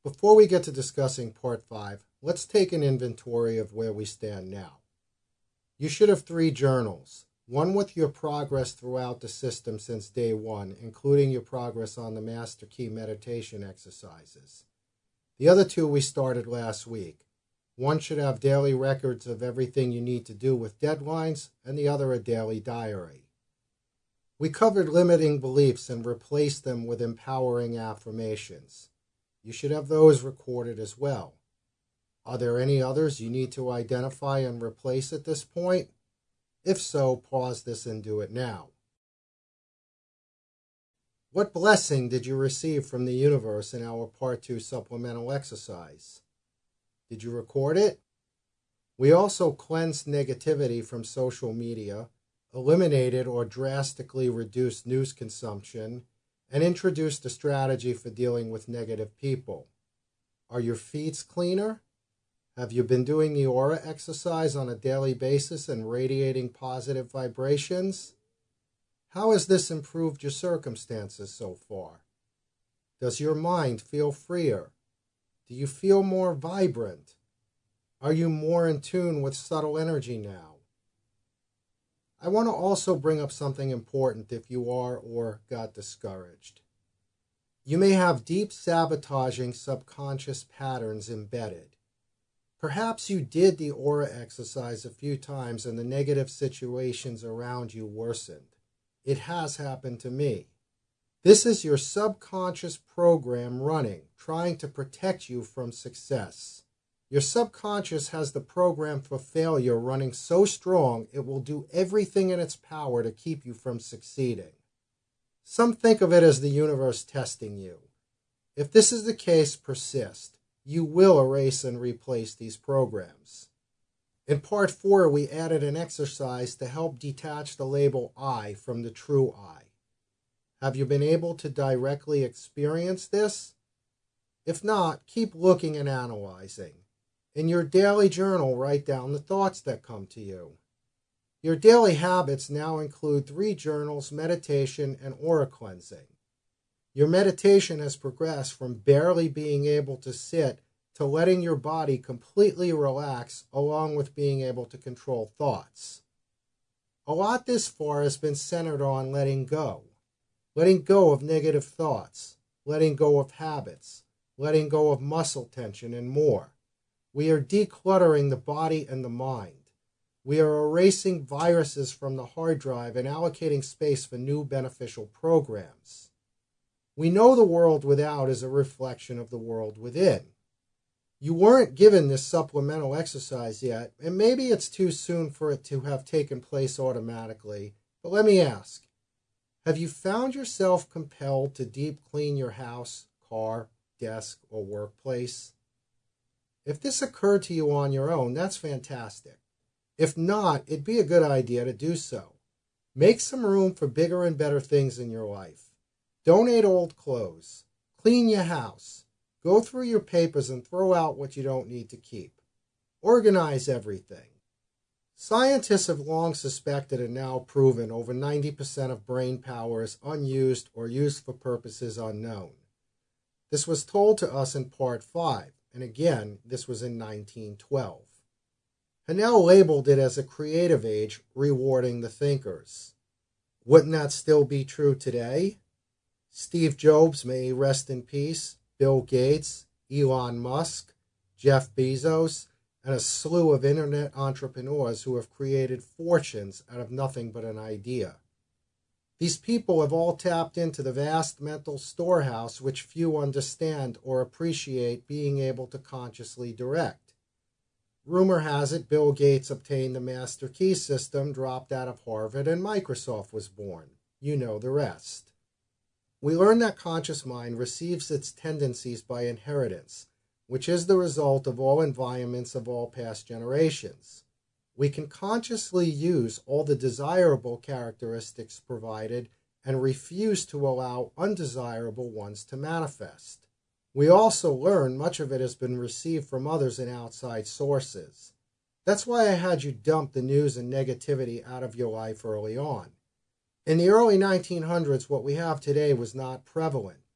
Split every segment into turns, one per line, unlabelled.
Before we get to discussing Part 5, let's take an inventory of where we stand now. You should have 3 journals, one with your progress throughout the system since day 1, including your progress on the Master Key meditation exercises. The other 2 we started last week. One should have daily records of everything you need to do with deadlines, and the other a daily diary. We covered limiting beliefs and replaced them with empowering affirmations. You should have those recorded as well. Are there any others you need to identify and replace at this point? If so, pause this and do it now. What blessing did you receive from the universe in our Part 2 supplemental exercise? Did you record it? We also cleansed negativity from social media, eliminated or drastically reduced news consumption, and introduced a strategy for dealing with negative people. Are your feeds cleaner? Have you been doing the aura exercise on a daily basis and radiating positive vibrations? How has this improved your circumstances so far? Does your mind feel freer? Do you feel more vibrant? Are you more in tune with subtle energy now? I want to also bring up something important if you are or got discouraged. You may have deep sabotaging subconscious patterns embedded. Perhaps you did the aura exercise a few times and the negative situations around you worsened. It has happened to me. This is your subconscious program running, trying to protect you from success. Your subconscious has the program for failure running so strong it will do everything in its power to keep you from succeeding. Some think of it as the universe testing you. If this is the case, persist. You will erase and replace these programs. In Part 4, we added an exercise to help detach the label I from the true I. Have you been able to directly experience this? If not, keep looking and analyzing. In your daily journal, write down the thoughts that come to you. Your daily habits now include 3 journals, meditation, and aura cleansing. Your meditation has progressed from barely being able to sit to letting your body completely relax, along with being able to control thoughts. A lot this far has been centered on letting go. Letting go of negative thoughts, letting go of habits, letting go of muscle tension, and more. We are decluttering the body and the mind. We are erasing viruses from the hard drive and allocating space for new beneficial programs. We know the world without is a reflection of the world within. You weren't given this supplemental exercise yet, and maybe it's too soon for it to have taken place automatically, but let me ask, have you found yourself compelled to deep clean your house, car, desk, or workplace? If this occurred to you on your own, that's fantastic. If not, it'd be a good idea to do so. Make some room for bigger and better things in your life. Donate old clothes. Clean your house. Go through your papers and throw out what you don't need to keep. Organize everything. Scientists have long suspected and now proven over 90% of brain power is unused or used for purposes unknown. This was told to us in Part 5, and again, this was in 1912. Hanel labeled it as a creative age, rewarding the thinkers. Wouldn't that still be true today? Steve Jobs, may he rest in peace, Bill Gates, Elon Musk, Jeff Bezos, and a slew of internet entrepreneurs who have created fortunes out of nothing but an idea. These people have all tapped into the vast mental storehouse which few understand or appreciate being able to consciously direct. Rumor has it Bill Gates obtained the Master Key system, dropped out of Harvard, and Microsoft was born. You know the rest. We learn that conscious mind receives its tendencies by inheritance, which is the result of all environments of all past generations. We can consciously use all the desirable characteristics provided and refuse to allow undesirable ones to manifest. We also learn much of it has been received from others and outside sources. That's why I had you dump the news and negativity out of your life early on. In the early 1900s, what we have today was not prevalent.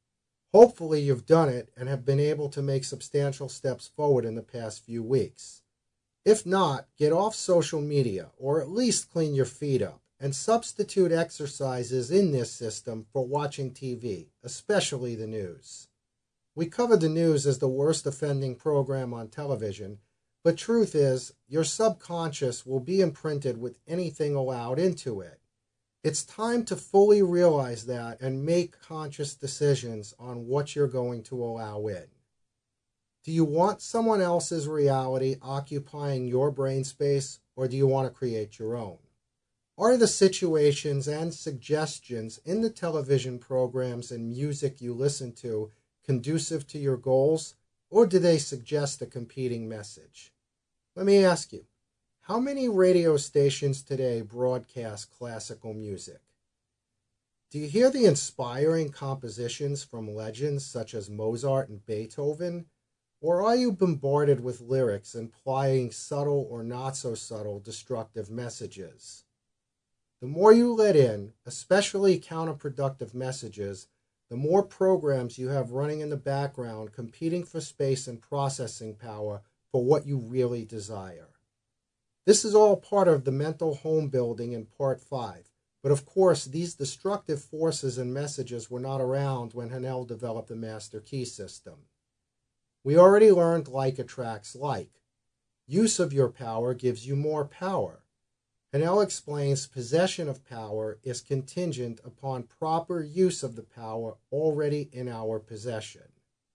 Hopefully you've done it and have been able to make substantial steps forward in the past few weeks. If not, get off social media, or at least clean your feet up, and substitute exercises in this system for watching TV, especially the news. We cover the news as the worst offending program on television, but truth is, your subconscious will be imprinted with anything allowed into it. It's time to fully realize that and make conscious decisions on what you're going to allow in. Do you want someone else's reality occupying your brain space, or do you want to create your own? Are the situations and suggestions in the television programs and music you listen to conducive to your goals, or do they suggest a competing message? Let me ask you, how many radio stations today broadcast classical music? Do you hear the inspiring compositions from legends such as Mozart and Beethoven? Or are you bombarded with lyrics implying subtle or not so subtle destructive messages? The more you let in, especially counterproductive messages, the more programs you have running in the background competing for space and processing power for what you really desire. This is all part of the mental home building in Part 5, but of course these destructive forces and messages were not around when Hanel developed the Master Key system. We already learned like attracts like. Use of your power gives you more power. Hanel explains possession of power is contingent upon proper use of the power already in our possession.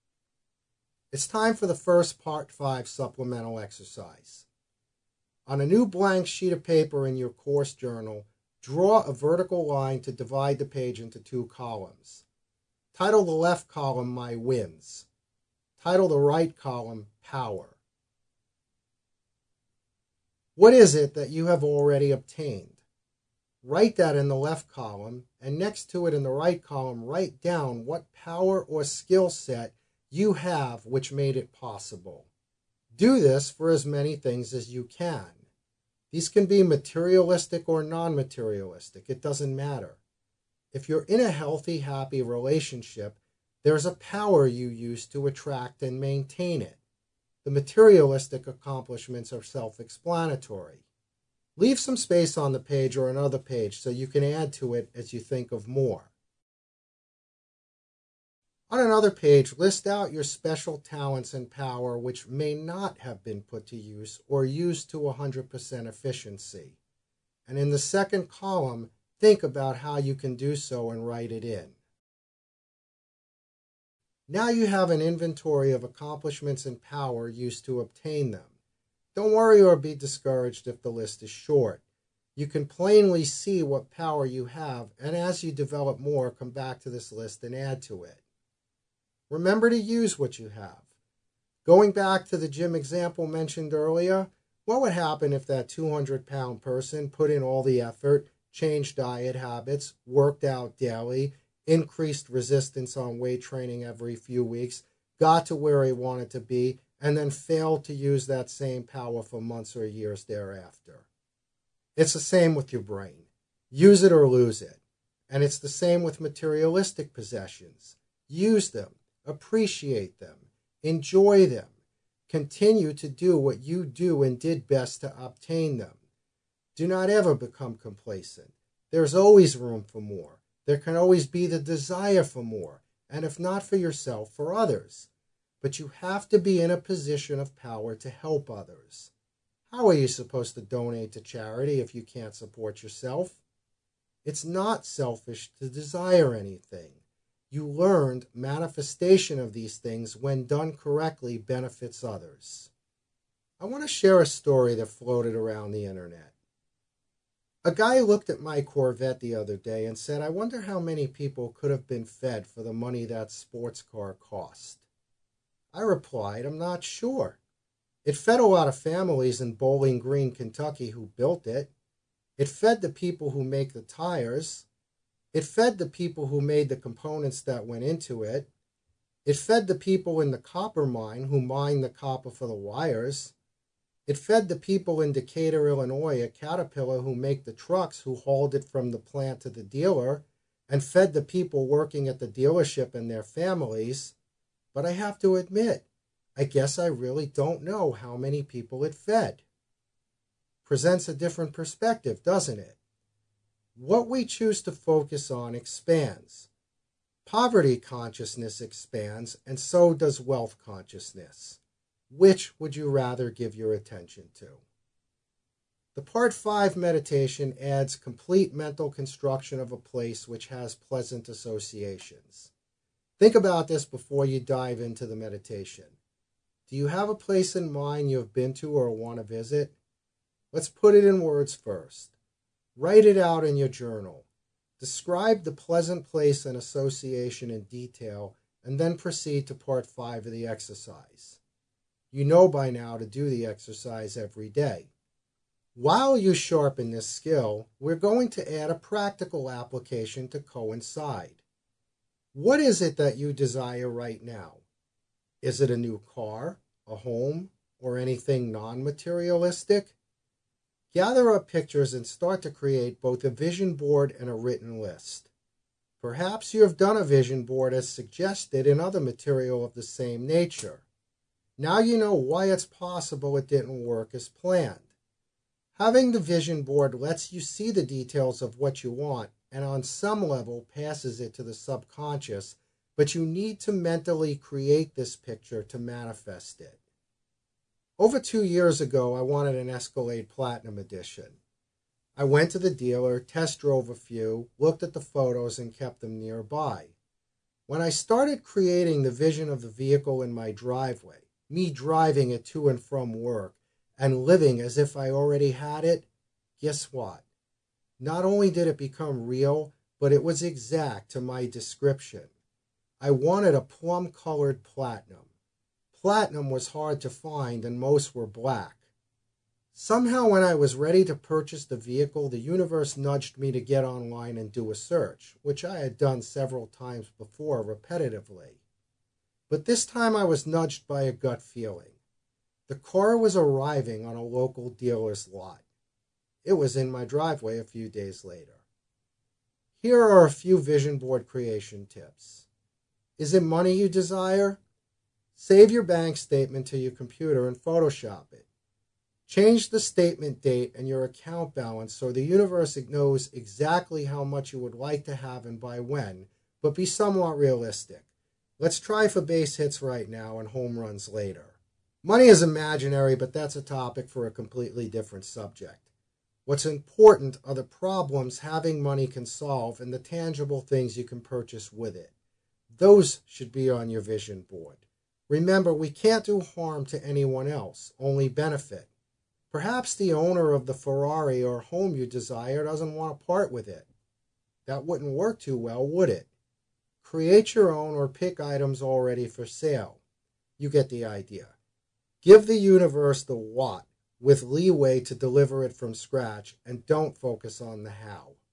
It's time for the first Part 5 supplemental exercise. On a new blank sheet of paper in your course journal, draw a vertical line to divide the page into 2 columns. Title the left column My Wins. Title the right column Power. What is it that you have already obtained? Write that in the left column, and next to it in the right column, write down what power or skill set you have which made it possible. Do this for as many things as you can. These can be materialistic or non-materialistic. It doesn't matter. If you're in a healthy, happy relationship, there's a power you use to attract and maintain it. The materialistic accomplishments are self-explanatory. Leave some space on the page or another page so you can add to it as you think of more. On another page, list out your special talents and power which may not have been put to use or used to 100% efficiency. And in the second column, think about how you can do so and write it in. Now you have an inventory of accomplishments and power used to obtain them. Don't worry or be discouraged if the list is short. You can plainly see what power you have, and as you develop more, come back to this list and add to it. Remember to use what you have. Going back to the gym example mentioned earlier, what would happen if that 200-pound person put in all the effort, changed diet habits, worked out daily, increased resistance on weight training every few weeks, got to where he wanted to be, and then failed to use that same power for months or years thereafter? It's the same with your brain. Use it or lose it. And it's the same with materialistic possessions. Use them, appreciate them, enjoy them, continue to do what you do and did best to obtain them. Do not ever become complacent. There's always room for more. There can always be the desire for more, and if not for yourself, for others. But you have to be in a position of power to help others. How are you supposed to donate to charity if you can't support yourself? It's not selfish to desire anything. You learned manifestation of these things, when done correctly, benefits others. I want to share a story that floated around the internet. A guy looked at my Corvette the other day and said, I wonder how many people could have been fed for the money that sports car cost. I replied, I'm not sure. It fed a lot of families in Bowling Green, Kentucky who built it. It fed the people who make the tires. It fed the people who made the components that went into it. It fed the people in the copper mine who mined the copper for the wires. It fed the people in Decatur, Illinois at Caterpillar who make the trucks who hauled it from the plant to the dealer. and fed the people working at the dealership and their families, but I have to admit, I guess I really don't know how many people it fed. Presents a different perspective, doesn't it? What we choose to focus on expands. Poverty consciousness expands, and so does wealth consciousness. Which would you rather give your attention to? The Part 5 meditation adds complete mental construction of a place which has pleasant associations. Think about this before you dive into the meditation. Do you have a place in mind you have been to or want to visit? Let's put it in words first. Write it out in your journal. Describe the pleasant place and association in detail, and then proceed to Part 5 of the exercise. You know by now to do the exercise every day. While you sharpen this skill, we're going to add a practical application to coincide. What is it that you desire right now? Is it a new car, a home, or anything non-materialistic? Gather up pictures and start to create both a vision board and a written list. Perhaps you have done a vision board as suggested in other material of the same nature. Now you know why it's possible it didn't work as planned. Having the vision board lets you see the details of what you want and on some level passes it to the subconscious, but you need to mentally create this picture to manifest it. Over 2 years ago, I wanted an Escalade Platinum Edition. I went to the dealer, test drove a few, looked at the photos, and kept them nearby. When I started creating the vision of the vehicle in my driveway, me driving it to and from work, and living as if I already had it, guess what? Not only did it become real, but it was exact to my description. I wanted a plum-colored platinum. Platinum was hard to find and most were black. Somehow when I was ready to purchase the vehicle, the universe nudged me to get online and do a search, which I had done several times before repetitively. But this time I was nudged by a gut feeling. The car was arriving on a local dealer's lot. It was in my driveway a few days later. Here are a few vision board creation tips. Is it money you desire? Save your bank statement to your computer and Photoshop it. Change the statement date and your account balance so the universe knows exactly how much you would like to have and by when, but be somewhat realistic. Let's try for base hits right now and home runs later. Money is imaginary, but that's a topic for a completely different subject. What's important are the problems having money can solve and the tangible things you can purchase with it. Those should be on your vision board. Remember, we can't do harm to anyone else, only benefit. Perhaps the owner of the Ferrari or home you desire doesn't want to part with it. That wouldn't work too well, would it? Create your own or pick items already for sale. You get the idea. Give the universe the what with leeway to deliver it from scratch, and don't focus on the how.